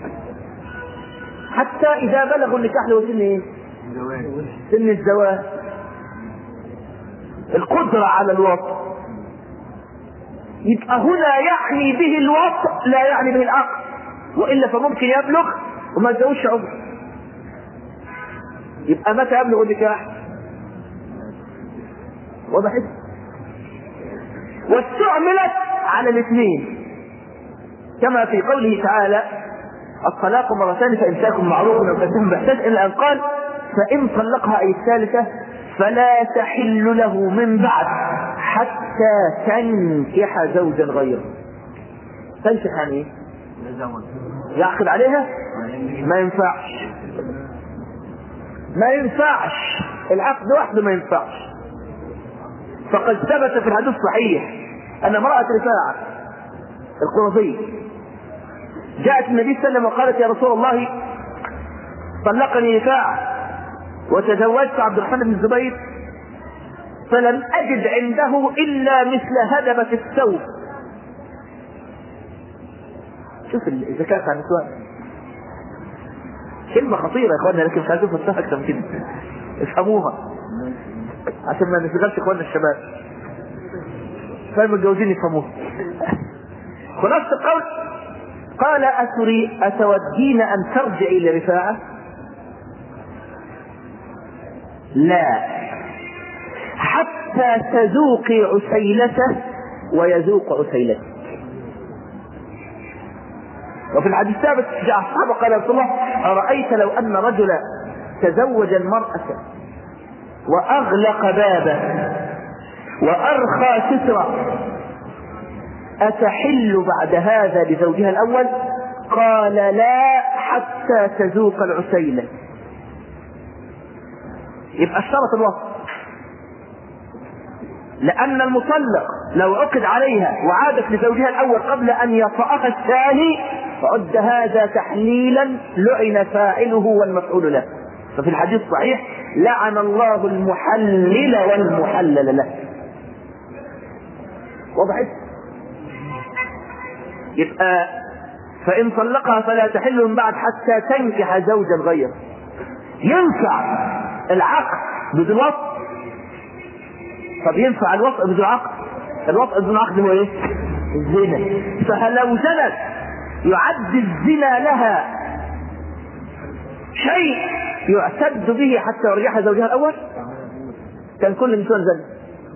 Speaker 2: حتى إذا بلغوا النكاح هو سن إيه؟ سن الزواج، القدرة على الوطء. يبقى هنا يعني به الوطء لا يعني به العقد، وإلا فممكن يبلغ وما تزوجش عمر. يبقى متى يبلغ النكاح؟ وضحت؟ واستعملت على الاثنين كما في قوله تعالى الطلاق مرتان فإمساك معروف أو تسريح بإحسان، إلا أن قال فإن طلقها أي الثالثة فلا تحل له من بعد حتى تنكح زوجا غيره. تنكح يعني ايه؟ يعقد عليها؟ ما ينفعش ما ينفعش العقد وحده ما ينفعش. فقد ثبت في الحديث الصحيح أن امرأة رفاعة القرظية جاءت النبي صلى الله عليه وسلم وقالت يا رسول الله طلقني رفاعة وتزوجت عبد الرحمن بن الزبير فلم أجد عنده إلا مثل هدبة الثوب. شوف الذكاء عن النسوان، كلمة خطيرة يا اخوانا، لكن مش عايزين نفسها اكثر من كده، افهموها عشان ما نشغلش اخوانا الشباب، فاهم الجوزين يفهموها. خلاصة القول قال أتري أتودين أن ترجعي لرفاعة؟ لا حتى تذوقي عسيلته ويذوق عسيلته. وفي الحديث الثابت جاء الصحابة قال رسول الله أرأيت لو أن رجلا تزوج المرأة وأغلق بابه وأرخى ستره أتحل بعد هذا لزوجها الأول؟ قال لا حتى تذوق العسيلة. يبقى اشترط الوصف، لأن المطلق لو عقد عليها وعادت لزوجها الأول قبل أن يطأها الثاني فعد هذا تحليلا لعن فاعله والمفعول له. ففي الحديث الصحيح لعن الله المحلل والمحلل له. وضحت؟ يبقى فإن طلقها فلا تحل من بعد حتى تنكح زوجا غيره. ينفع العقد بدون وطء؟ طب ينفع الوطء بدون عقد؟ الوطء بدون عقد هو ايه؟ الزنا. فلو زنت يعد الزنا لها شيء يعتد به حتى يرجعها زوجها الأول؟ كان كل النسوان زنا.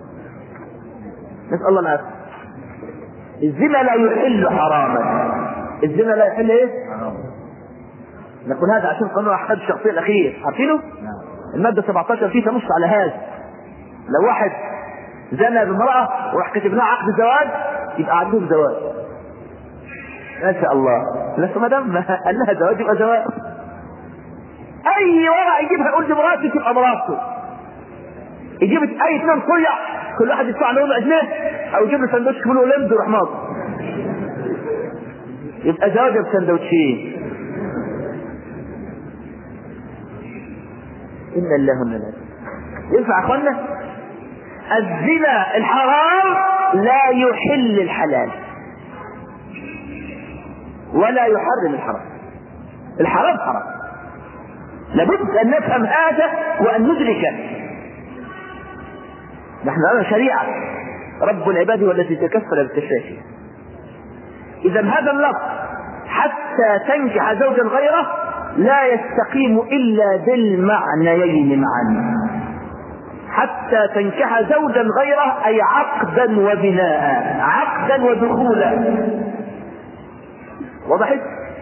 Speaker 2: نسأل الله العافية. الزنا لا يحل حراما. الزنا لا يحل ايه؟ نقول هذا عشان قانون احكام الشخصيه الاخير عارفينه؟ الماده سبعة عشر فيه تنص على هذا. لو واحد زنى بامراه وراح كتب لها عقد زواج يبقى عندهم زواج ما شاء الله. لسه ما دام قال لها زواج يبقى زواج. اي ورقه يجيبها يقول دي مراتي تبقى مراته. يجيب اي اثنين صيع كل واحد يدفع له ربع جنيه او يجيب له سندوتش فول ولمد ويروح ناطر. يبقى زواجه بسندوتشين. إن الله وإنا إليه. ينفع أخوانا؟ الزنا الحرام لا يحل الحلال ولا يحرم الحرام. الحرام حرام، لابد أن نفهم هذا وأن ندركه. نحن نرى شريعة رب العباد والتي تكفل بالتشريع. إذا هذا اللفظ حتى تنكح زوجا غيره لا يستقيم إلا بالمعنيين معا. حتى تنكح زوجا غيره أي عقدا وبناء، عقدا ودخولا. وضحت؟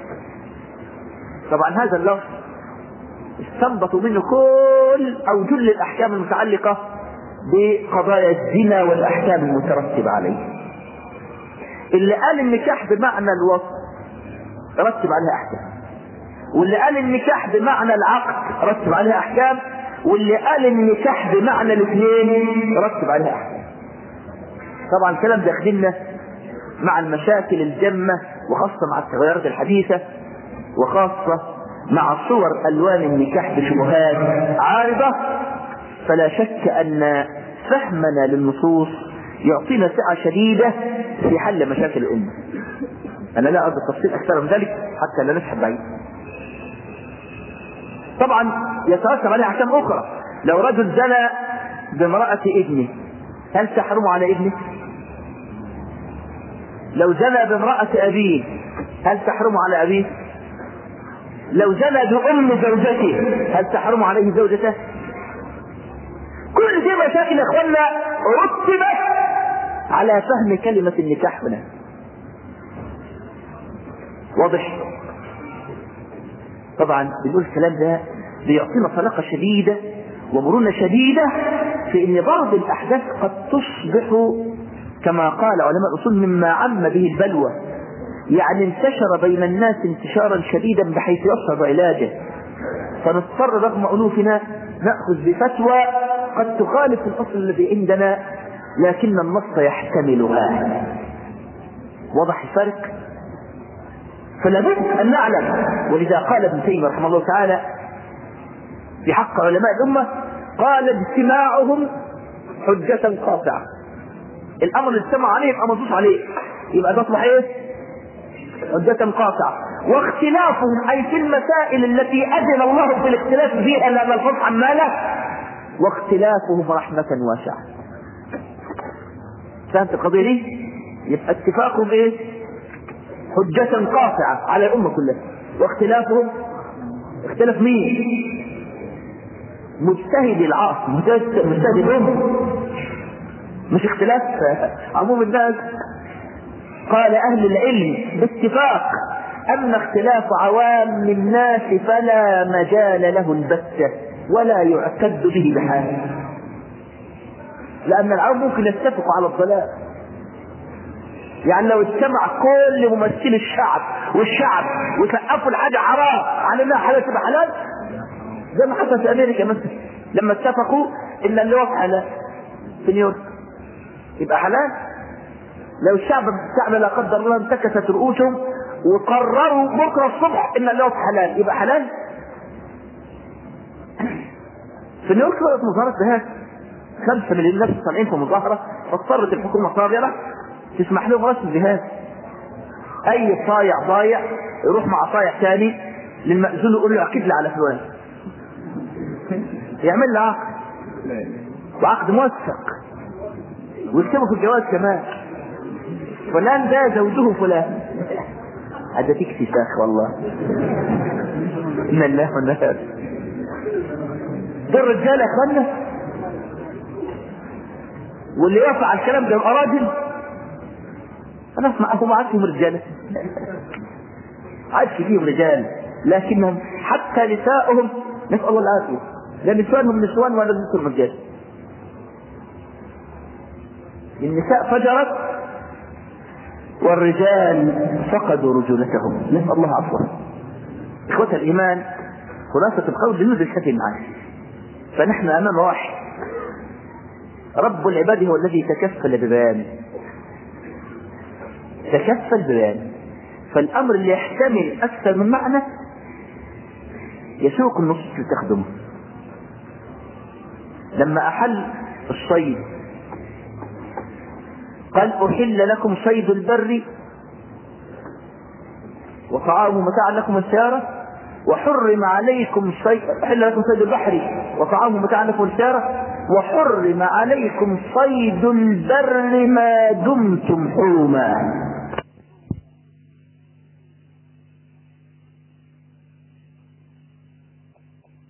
Speaker 2: طبعا هذا اللفظ استنبط منه كل أو جل الأحكام المتعلقة بقضايا الزنا والأحكام المترتبة عليه. اللي قال النكاح بمعنى الوصف رتب عليها أحكام، واللي قال النكاح بمعنى العقد رتب عليها أحكام، واللي قال النكاح بمعنى الاثنين رتب عليها أحكام. طبعا الكلام ده يخدمنا مع المشاكل الجمة، وخاصة مع التغيرات الحديثة، وخاصة مع صور ألوان النكاح بشبهات عارضة. فلا شك أن فهمنا للنصوص يعطينا سعة شديدة في حل مشاكل الأمة. أنا لا أريد التفصيل أكثر من ذلك حتى لا نسحب بعيد. طبعا يترتب عليه أحكام أخرى. لو رجل زنى بامرأة ابنه هل تحرم على ابنه؟ لو زنى بامرأة أبيه هل تحرم على أبيه؟ لو زنى بأم زوجته هل تحرم عليه زوجته؟ كل دي مشاكل يا اخوانا رتبت على فهم كلمة النكاح هنا. واضح؟ طبعا بنقول الكلام ده بيعطينا طلاقة شديدة ومرونة شديدة في ان بعض الاحداث قد تصبح كما قال علماء الاصول مما عم به البلوى، يعني انتشر بين الناس انتشارا شديدا بحيث يصعب علاجه، فنضطر رغم ألوفنا نأخذ بفتوى قد تخالف الأصل الذي عندنا لكن النص يحتملها. وضح الفرق؟ فلابد أن نعلم. ولذا قال ابن تيمية رحمه الله تعالى في حق علماء الأمة قال اجتماعهم حجة قاطعة. الأمر اللي اجتمع عليه يبقى منصوص عليه، يبقى ده اصبح ايه؟ حجة قاطعة. واختلافهم أي في المسائل التي أذن الله في الاختلاف فيها لأن الفصح عمالة، واختلافهم رحمة واسعة. فهمت القضية دي؟ يبقى اتفاقهم ايه؟ حجة قاطعة على الأمة كلها. واختلافهم اختلاف مين؟ مجتهد العاص، مجتهد الأمة، مش اختلاف عموم الناس. قال أهل العلم باتفاق أما اختلاف عوام الناس فلا مجال له البتة ولا يعتد به بحال، لأن العوام ممكن يتفقوا على الضلال. يعني لو اجتمع كل ممثل الشعب والشعب وسقفوا الحاجة حرام على انها حلال تبقى حلال، زي ما حصل في أمريكا مثلا لما اتفقوا إن اللواط حلال في نيويورك يبقى حلال. لو الشعب الشعب لا قدر الله انتكست رؤوسهم وقرروا بكره الصبح ان اللواط حلال يبقى حلال. في نيويورك صارت مظاهرات بهذا، خمسة مليون ناس طالعين في مظاهرة، فاضطرت الحكومة الصابرة تسمح لهم رسم بهذا. اي صايع ضايع يروح مع صايع ثاني للمأذون يقول له اكد لي على فلان، يعمل له عقد وعقد موثق ويكتبوا في الجواز كمان فلان ده زوجه فلان. هذا تكفي شاخ والله. ان الله والناس دول رجاله يا اخوانا، واللي يوافق على الكلام ده يبقى راجل. انا اسمع اخو معاكم رجاله عاد فيهم رجال لكنهم حتى نسائهم نسال الله العافيه، لا نسوانهم نسوان ولا نسوان رجال. النساء فجرت والرجال فقدوا رجولتهم، نسأل الله عفوه. إخوة الإيمان خلاصة القول بنود الحكي معاه. فنحن أمام واحد رب العباد هو الذي تكفل ببيانه، تكفل ببيانه.
Speaker 1: فالأمر اللي يحتمل أكثر من معنى يسوق النصوص اللي تخدمه. لما أحل الصيد قال أحل لكم صيد البر وطعامه متاعا لكم السيارة، وحرم عليكم صيد أحل لكم صيد البحر وطعامه متاعا لكم السيارة، وحرم عليكم صيد البر ما دمتم حرما.